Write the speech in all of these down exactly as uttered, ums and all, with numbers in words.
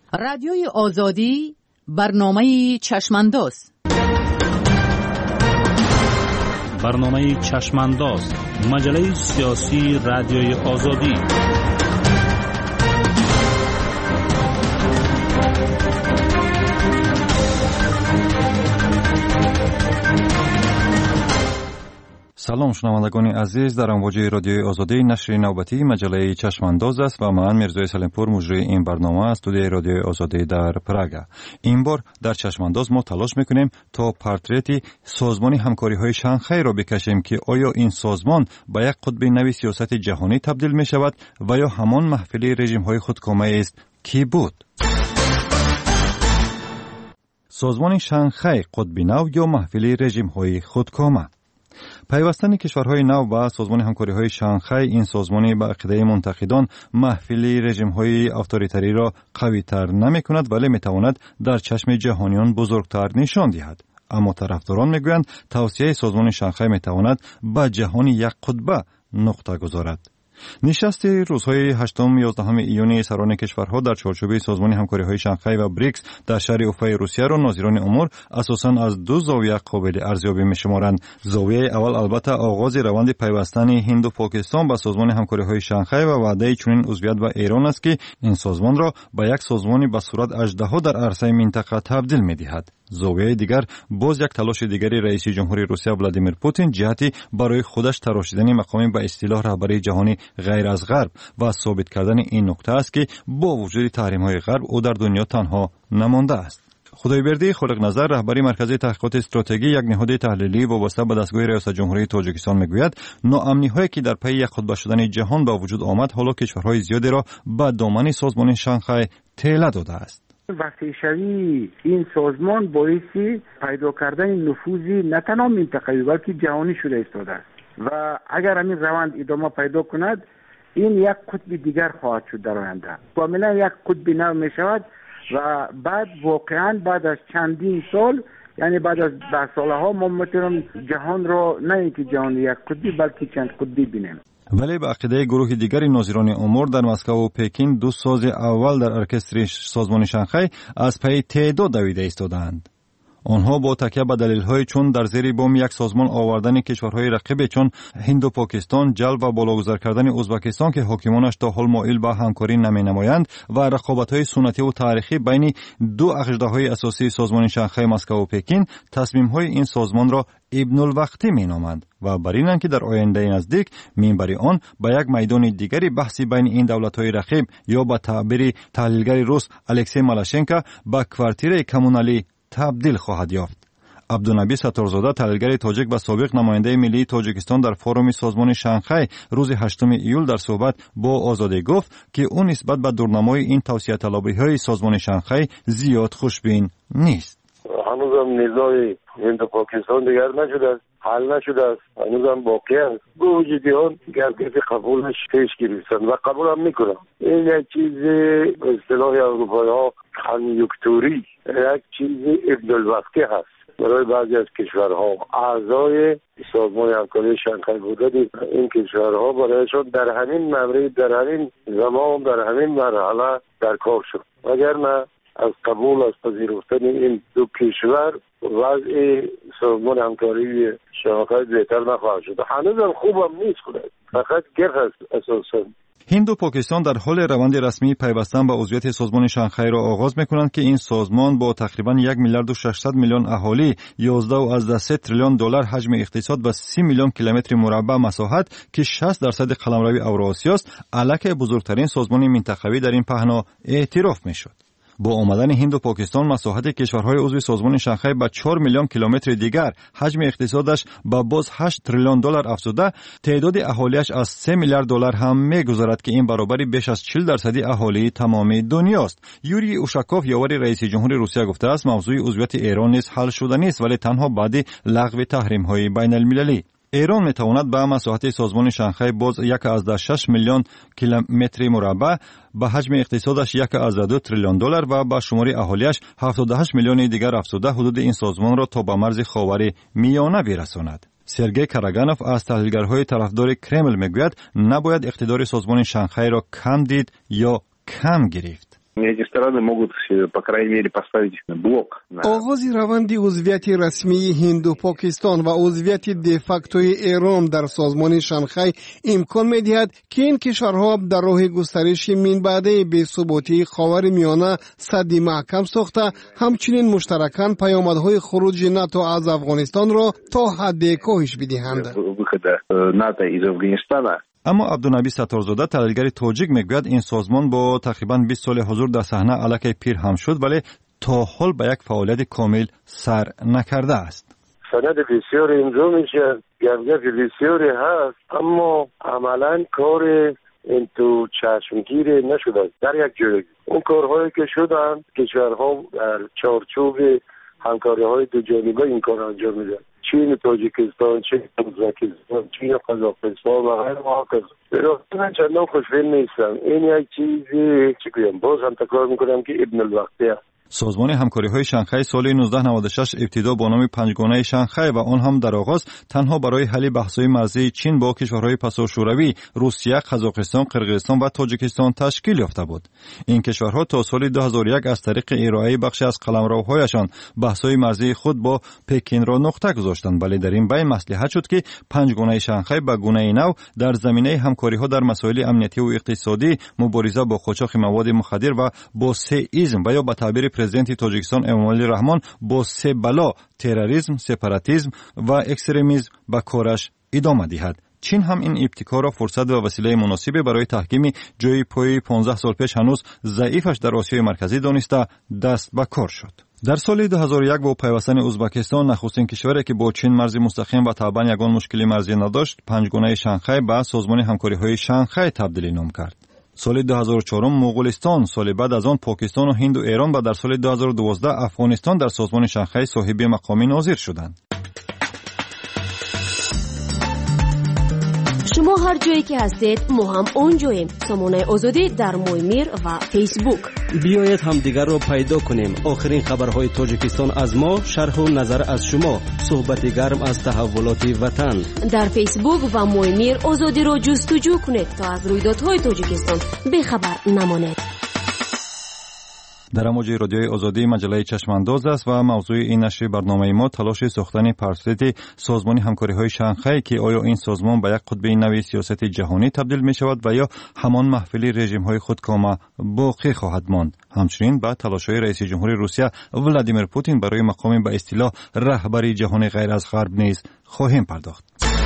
رادیوی آزادی برنامه چشمانداز. برنامه چشمانداز، مجله سیاسی رادیوی آزادی. سلام شنوندگان عزیز، در امواج رادیوی آزادی نشر نوبتی مجله چشمانداز است و من میرزای سلیمپور مجری این برنامه از استودیوی رادیوی آزادی در پراگ. این بار در چشمانداز ما تلاش میکنیم تا پورتریتی سازمان همکاری های شانگهای را بکشیم که آیا این سازمان به یک قطب نوی سیاست جهانی تبدیل می شود و یا همان محفلی رژیم های خودکامه است کی بود؟ سازمان شانگهای قطب نو یا محفلی رژیم های خودکامه. پیوستن کشورهای نو و سازمان همکاری‌های شانگهای، این سازمانی به عقیده منتقدان محفلی رژیم‌های اتوریتری را قوی‌تر نمی‌کند ولی می‌تواند در چشم جهانیان بزرگتر نشان دهد. اما طرفداران می‌گویند توسعه سازمان شانگهای می‌تواند به جهان یک قطبه نقطه گذارد. نشست روزهای هشتم یازدهم ایون سران کشورها در چارچوب سازمان همکاری‌های شانگهای و بریکس در شهر اوفای روسیه را ناظران امور اساساً از دو زاویه قابل ارزیابی می‌شمارند. زاویه اول البته آغاز روند پیوستن هند و پاکستان به سازمان همکاری‌های شانگهای و وعده چنین عضویت به ایران است که این سازمان را به یک سازمان به صورت اژدها در عرصه منطقه تبدیل می‌دهد. زاویه دیگر باز یک تلاش دیگری رئیس جمهوری روسیه ولادیمیر پوتین جهتی برای خودش تراشیدن مقام به اصطلاح رهبری جهانی غیر از غرب و ثابت کردن این نکته است که با وجود تحریم‌های غرب او در دنیا تنها نمانده است. خدایبردی خالق نظر، رهبری مرکز تحقیقات استراتژی یک نهاد تحلیلی وابسته به دستگاه ریاست جمهوری تاجیکستان میگوید ناامنی‌هایی که در پی یک قطب شدن جهان به وجود آمد حالا کشورهای زیادی را به دامن سازمان شانگهای تله داده است. وقتی شوی این سازمان باعث پیدا کردن نفوذی نه تنها منطقه‌ای بلکه جهانی شده ایستاده است و اگر همین روند ادامه پیدا کند این یک قطب دیگر خواهد شد در آینده. کاملا یک قطب نو می شود و بعد واقعا بعد از چندین سال، یعنی بعد از ده ساله ها ما میتونیم جهان را نه اینکه جهان یک قطبی بلکه چند قطبی بینیم. ولی به عقیده گروه دیگری ناظران امور در مسکو و پکین دو ساز اول در ارکستر سازمان شانگهای از پی تعداد دویده ایستادند. آنها با تکیه به دلایل چون در زیر بام یک سازمان آوردن کشورهای رقیب چون هند و پاکستان، جلب و بالاگذار کردن ازبکستان که حاکمانش تا حال مایل به همکاری نمی‌نمایند و رقابت‌های سنتی و تاریخی بین دو اژدهای اساسی سازمان شانگهای مسکو و پکین تصمیم‌های این سازمان را ابن الوقتی می‌نامند و بر اینند که در آینده نزدیک منبر آن به یک میدان دیگری بحثی بین این دولت‌های رقیب یا به تعبیر تحلیلگر روس الکسی مالاشنکو به کوارتیر کمونالی تبدیل خواهد یافت. عبدالنبی ستارزاده، تحلیلگر تاجیک و سابق نماینده ملی تاجیکستان در فوروم سازمان شانگهای روز هشتم ایول در صحبت با آزادی گفت که او نسبت به دورنمای این توسعه طلبی‌های سازمان شانگهای زیاد خوشبین نیست. هنوزم نزاع هند و پاکستان دیگر نشده است، حل نشده است، هنوزم باقی است. گوجودیان گرگز قبولش پیش گرفتن و قبول هم میکنن. این یک چیز به اصطلاح اروپایی ها کنیوکتوری، یک چیز ابن الوقتی هست برای بعضی از کشورها. اعضای سازمان همکاری شانگهای بودن این کشورها برایشان در همین مورد، در همین زمان، در همین مرحله در کار شد. وگرنه از قبول از پذیرفتن این دو کشور وضع سازمان همکاری شانگهای بهتر نخواهد شد. هنوزم خوبم نیست کنه، فقط گرد است اساسا. هند و پاکستان در حال روند رسمی پیوستن به عضویت سازمان شانگهای را آغاز می‌کنند که این سازمان با تقریباً یک میلیارد و ششصد میلیون اهالی، یازده و از سه تریلیون دلار حجم اقتصاد و سی میلیون کیلومتر مربع مساحت که شصت درصد قلمرو اوراسیا است، الک بزرگترین سازمان منطقوی در این پهنا اعتراف می‌شد. با آمدن هند و پاکستان مساحت کشورهای عضو سازمان شانگهای به چهار میلیون کیلومتر دیگر، حجم اقتصادش به باز هشت تریلیون دلار افزوده، تعداد اهالیش از سه میلیارد دلار هم می‌گذرد که این برابر بیش از چهل درصد اهالی تمام دنیاست. یوری اوشاکوف، یاور رئیس جمهوری روسیه، گفته است موضوع عضویت ایران نیز حل شده نیست ولی تنها بعد لغو تحریم‌های بین‌المللی. ایران میتواند به مساحت سازمان شانگهای باز یک از شش میلیون کیلومتر مربع، به حجم اقتصادش یک از دو تریلیون دلار و به شماری اهالیش هفتاد و هشت میلیون دیگر افزوده حدود این سازمان را تا به مرز خاور میانه برساند. سرگئی کاراگانوف از تحلیلگرهای طرفدار کرمل میگوید نباید اقتدار سازمان شانگهای را کم دید یا کم گرفت. Эти страны могут, по крайней мере, поставить блок. آغاز روند عضویت رسمی هند و پاکستان و عضویت دفاکتوی ایران در سازمان شانگهای امکان می‌دهد که این کشورها در راه گسترش منبع بی‌ثباتی خاورمیانه سد محکم ساخته، همچنین مشترکاً پیامدهای خروج ناتو از افغانستان را تا حد کاهش بدهند. ناتو از افغانستان. اما عبدالنبی ستارزاده تحلیلگر تاجیک میگوید این سازمان با تقریباً بیست سال حضور در صحنه الکی پیر هم شد، ولی تا حال به یک فعالیت کامل سر نکرده است. سند بسیاری امضا میشه، گفگف بسیاری هست، اما عملاً کار این تو چشمگیر نشده. در یک جایی اون کارهایی که شدن کشورها در چارچوب همکاری های دو جانبه این کار انجام میدن. چین، تاجیکستان، چین، ازبکستان، چین، قزاقستان و غیره و هکذا. من چندان خوشبین نیستم. این یک چیزی چی بگم، باز هم تکرار میکنم که ابن الوقتی است. سازمان همکاری‌های شانگهای سال نوزده نود و شش ابتدا با نام پنجگانه شانگهای و آن هم در آغاز تنها برای حل بحث‌های مرزی چین با کشورهای پساشوروی، روسیه، قزاقستان، قرقیزستان و تاجیکستان تشکیل یافته بود. این کشورها تا سال دو هزار و یک از طریق ارائه بخشی از قلمروهایشان بحث‌های مرزی خود با پکین را نقطه گذاشتند، ولی در این بین مصلحت شد که پنجگانه شانگهای به گونه نو در زمینه همکاری‌ها در مسائل امنیتی و اقتصادی، مبارزه با قاچاق مواد مخدر و با سئیسم و یا به تعبیر پرزیدنت تاجیکستان امامعلی رحمان با سه بلا تروریسم، سپاراتیسم و اکستریمیسم به کارش ادامه دهد. چین هم این ابتکار را فرصت و وسیله مناسبی برای تحکیم جای پای پانزده سال پیش هنوز ضعیفش در آسیای مرکزی دانسته دست به کار شد. در سال دو هزار و یک با پیوستن ازبکستان نخستین کشوری که با چین مرزی مستقیم و طبعا یگان مشکلی مرزی نداشت، پنجگانه شانگهای به سازمان همکاری‌های شانگهای تبدیل نام کرد. سال دو هزار و چهار مغولستان، سال بعد از آن پاکستان و هند و ایران و در سال دو هزار و دوازده افغانستان در سازمان شانگهای صاحب مقامی ناظر شدند. شما هر جایی که هستید ما هم اونجاییم. سامانه آزادی در مویمیر و فیسبوک. بیایید هم دیگر رو پیدا کنیم. آخرین خبرهای تاجیکستان از ما، شرح و نظر از شما، صحبت گرم از تحولات وطن. در فیسبوک و مویمیر آزادی رو جستجو کنید تا از رویدادهای تاجیکستان بخبر نمانید. در موج رادیوی آزادی مجله چشمانداز است و موضوع این نشر برنامه ما تلاش ساختن پرسپکتیو سازمان همکاری‌های شانگهای که آیا این سازمان به یک قطب نوی سیاست جهانی تبدیل می شود و یا همان محفل رژیم‌های خودکامه باقی خواهد ماند. همچنین به تلاش‌های رئیس جمهور روسیه ولادیمیر پوتین برای مقام به اصطلاح رهبری جهان غیر از غرب نیز خواهیم پرداخت.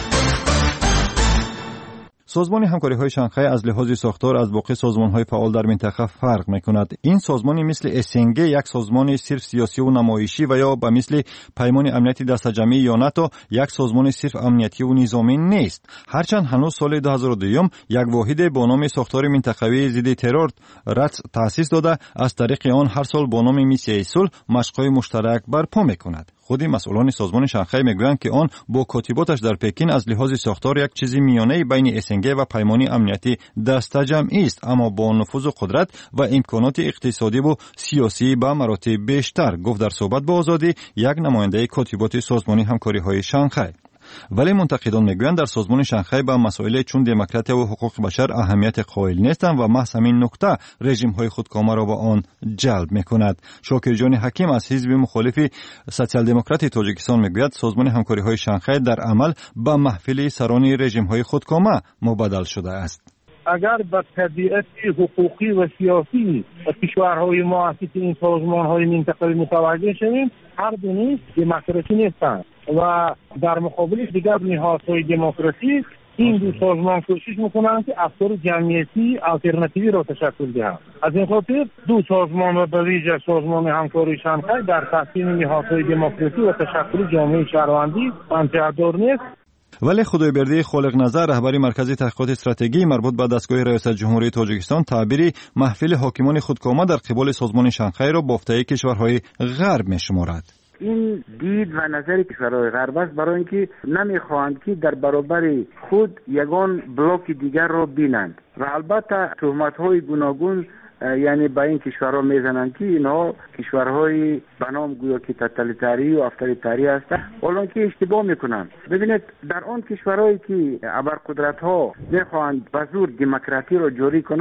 سازمان همکاری‌های شانگهای از لحاظ ساختار از باقی سازمان‌های فعال در منطقه فرق می‌کند. این سازمانی مثل اسنگ یک سازمان صرف سیاسی و نمایشی و یا به مثل پیمان امنیتی دسته‌جمعی یا ناتو یک سازمان صرف امنیتی و نظامی نیست. هرچند هنوز سال دو هزار و دو یک واحد با نام ساختار منطقوی ضد ترور رأس تأسیس داده از طریق آن هر سال با نام میسیه صلح مشق‌های مشترک برپا می‌کند. خود مسئولان سازمان شانگهای میگویند که آن با کاتباتش در پکین از لحاظ ساختار یک چیزی میانه بین اسنگ و پیمانی امنیتی دسته‌جمعی است، اما با نفوذ و قدرت و امکانات اقتصادی و سیاسی به مراتب بیشتر، گفت در صحبت با آزادی یک نماینده کاتبات سازمان همکاری‌های شانگهای. ولی منتقدان میگویند در سازمان شانگهای به مسائل چون دموکراسی و حقوق بشر اهمیت قائل نیستند و محض همین نکته رژیم‌های خودکامه را به آن جلب می‌کند. شاکر جان حکیم از حزب مخالف سوسیال دموکرات تاجیکستان میگوید سازمان همکاری‌های شانگهای در عمل به محفل سران رژیم‌های خودکامه مبادل شده است. اگر به طبیعت حقوقی و سیاسی کشورهای معاصر این سازمان‌های منطقه‌ای متوجه شویم، هر دو نیز دموکراسی نیستند و در مقابل دیگر نهادهای دموکراسی این دو سازمان کوشش میکنند که افکار جمعیتی آلترناتیوی را تشکل دهند. از این خاطر دو سازمان و به ویژه سازمان همکاری شانگهای در تحسین نهادهای دموکراسی و تشکل جامعه شهروندی منطقه‌دار نیست. ولی خدایبردی خالق نظر رهبر مرکز تحقیقات استراتژی مربوط به دستگاه ریاست جمهوری تاجیکستان تعبیری محفل حاکمان خودکامه در قبال سازمان شانگهای را بافته‌ای کشورهای غرب می‌شمارد. این دید و نظر کشورهای غرب است برای اینکه نمیخواهند که در برابر خود یگان بلوک دیگر را بینند و البته تهمت‌های گوناگون یعنی با این کشورها میزنند که اینها کشورهای به نام گویا که توتالیتری و افراطی هستند، حالا که اشتباه میکنند. ببینید در آن کشورهایی که ابرقدرت‌ها میخواهند به زور دموکراسی را جاری کنند،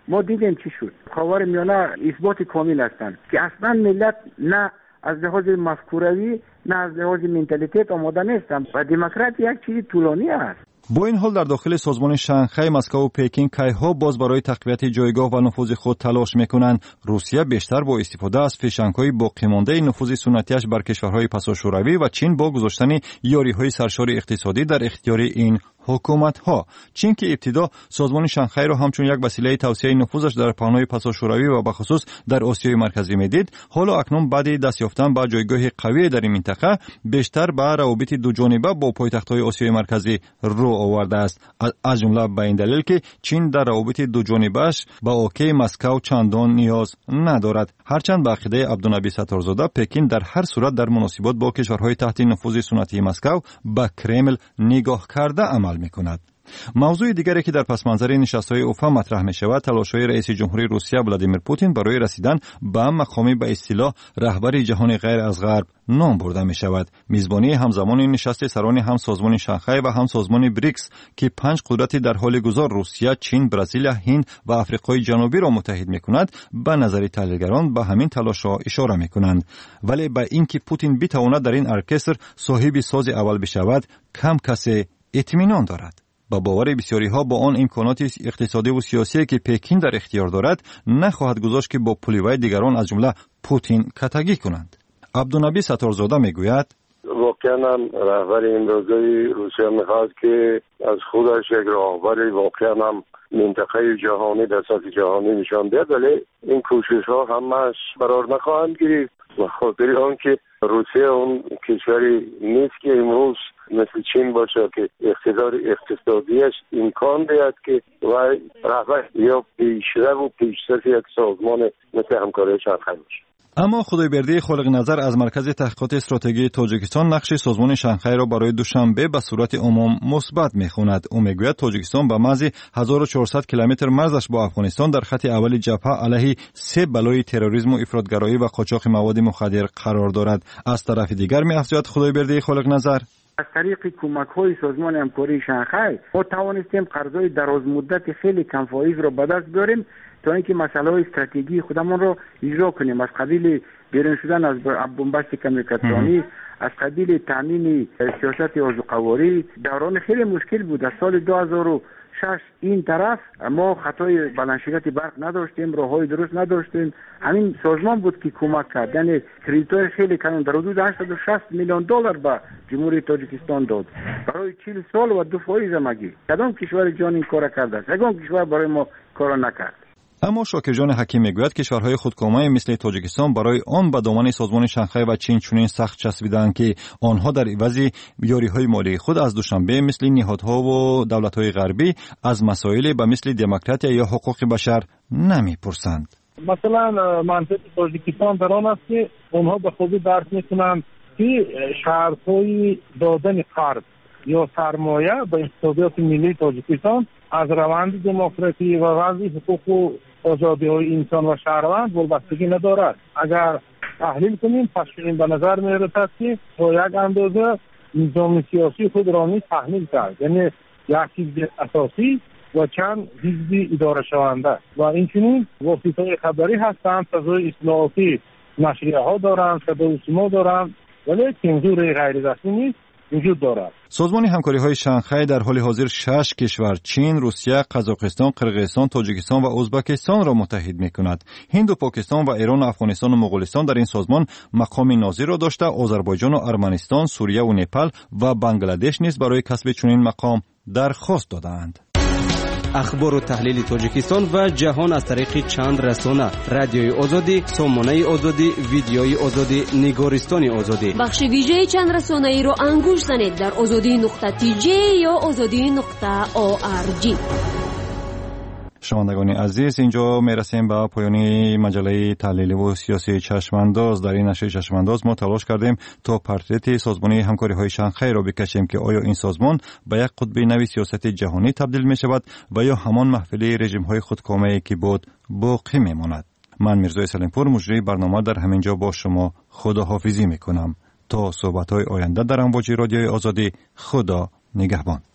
ما دیدیم چی شد. خاورمیانه اثبات کامل هستند که اصلا ملت نه از لحاظ مفکوروی نه از لحاظ منتالیته آماده نیستند و دموکراسی یک چیز طولانی است. با این حال در داخل سازمان شانگهای، مسکو و پکین کایها باز برای تقویت جایگاه و نفوذ خود تلاش میکنند. روسیه بیشتر با استفاده از فشنگ‌های باقی مانده نفوذ سنتیش بر کشورهای پساشوروی و چین با گذاشتن یاری‌های سرشار اقتصادی در اختیار این حکومت‌ها. چین که ابتدا سازمان شانگهای را همچون یک وسیله توسعه نفوذش در پهنای پساشوروی و به خصوص در آسیای مرکزی میدید، حالا اکنون بعد دست یافتن به جایگاه قوی در این منطقه بیشتر به روابط دو جانبه با پایتخت‌های آسیای مرکزی رو آورده است. از جمله به این دلیل که چین در روابط دو جانبه‌اش با اوکی مسکو چندان نیاز ندارد. هرچند به عقیده عبدالنبی ستارزاده، پکین در هر صورت در مناسبات با کشورهای تحت نفوذ سنتی مسکو به کرمل نگاه کرده عمل می‌کند. موضوع دیگری که در پس منظر نشست‌های اوفا مطرح می‌شود، تلاش‌های رئیس جمهوری روسیه ولادیمیر پوتین برای رسیدن به مقامی به اصطلاح رهبر جهان غیر از غرب نام برده می‌شود. میزبانی همزمان نشست سران هم سازمان شانگهای و هم سازمان بریکس که پنج قدرت در حال گذار روسیه، چین، برزیل، هند و آفریقای جنوبی را متحد می‌کند، به نظر تحلیلگران به همین تلاش‌ها اشاره می‌کنند. ولی به اینکه پوتین بتواند در این ارکستر صاحب ساز اول بشود، کم کسی اطمینان دارد. با باور بسیاری ها با آن امکانات اقتصادی و سیاسی که پکین در اختیار دارد، نخواهد گذاشت که با پلیوای دیگران از جمله پوتین کتگی کنند. عبدالنبی ستارزاده میگوید واقعا هم رهبر امروزه روسیه میخواد که از خودش یک راهبر واقعا هم منطقه جهانی در سطح جهانی نشان دهد، ولی این کوشش ها همش قرار نخواهند گرفت و خاطر آن که روسیه اون کشوری نیست که امروز مثل چین باشه که اقتدار اقتصادیش امکان دهد که و رهبر یا پیشرو و پیشرفت یک سازمان مثل همکاری شانگهای باشه. اما خدایبردی خالق نظر از مرکز تحقیقات استراتژی تاجیکستان نقش سازمان شانگهای را برای دوشنبه به صورت عموم مثبت می‌خواند. او میگوید تاجیکستان به محض هزار و چهارصد کیلومتر مرزش با افغانستان در خط اول جبهه علیه سه بلای تروریسم و افراطگرایی و قاچاق مواد مخدر قرار دارد. از طرف دیگر می‌افزاید خدایبردی خالق نظر از طریق کمک‌های سازمان همکاری شانگهای ما توانستیم قرض‌های دراز مدت خیلی کم فایز را به دست بیاریم تا اینکه مسائل استراتژی خودمان را اجرا کنیم، از قبیل بیرون شدن از بنبست کمیکاترانی، از قبیل تامین سیاست آذوقه‌واری. دوران خیلی مشکل بود. از سال دو هزار و شش این طرف ما خطای بلندشدت برق نداشتیم، راههای درست نداشتیم. همین سازمان بود که کمک کرد، یعنی کریدیت‌های خیلی کلان در حدود هشتصد و شصت میلیون دلار به جمهوری تاجیکستان داد برای چهل سال و دو فایز مگی. کدام کشور جان این کار کرده است؟ کدام کشور برای ما کار نکرد؟ اما شاکرجان حکیم میگوید کشورهای خودکامه مثل تاجیکستان برای آن به دامن سازمان شانگهای و چین چنین سخت چسبیدند که آنها در عوض یاری‌های مالی خود از دوشنبه مثل نهادها و دولت‌های غربی از مسائل به مثل دموکراسی یا حقوق بشر نمی‌پرسند. مثلا منطقه تاجیکستان در آن است که آنها به خوبی درک می‌کنند که شرط‌های دادن قرض یا سرمایه به اقتصادیات ملی تاجیکستان از روند دموکراسی و وضع حقوق و آزادی‌های انسان و شهروند وابستگی ندارد. اگر تحلیل کنیم پس این به نظر می‌رسد که با یک اندازه نظام سیاسی خود را نیز تحمیل کرد، یعنی یک حزب اساسی و چند حزب اداره شونده و اینچنین واسطه‌های خبری هستند، فضای اصلاحاتی نشریه‌ها دارند، صدای سیما دارند، ولی سانسور غیر رسمی نیست وجود دارد. سازمان همکاری‌های شانگهای در حال حاضر شش کشور چین، روسیه، قزاقستان، قرقیزستان، تاجیکستان و ازبکستان را متحد می‌کند. هند و پاکستان و ایران و افغانستان و مغولستان در این سازمان مقام ناظر را داشته، آذربایجان و ارمنستان، سوریه و نپال و بنگلادش نیز برای کسب چنین مقام درخواست دادند. اخبار و تحلیل تاجیکستان و جهان از طریق چند رسانه: رادیوی آزادی، سامانه آزادی، ویدیوی آزادی، نگارستان آزادی. بخش ویژه چند رسانه ای رو انگوش زنید در آزادی نقطه تی جی یا آزادی نقطه او آر جی. شنوندگان عزیز، اینجا میرسیم به پایان مجله تحلیلی و سیاسی چشمانداز. در این نشر چشمانداز ما تلاش کردیم تا پورتریت سازمان همکاری های شانگهای را بکشیم که آیا این سازمان به یک قطب نوی سیاست جهانی تبدیل می شود و یا همان محفل رژیم های خودکامه که بود باقی می ماند. من میرزا سلیمپور مجری برنامه در همینجا با شما خداحافظی می کنم تا صحبت های آینده در امواج رادیوی آزادی. خدا نگهبان.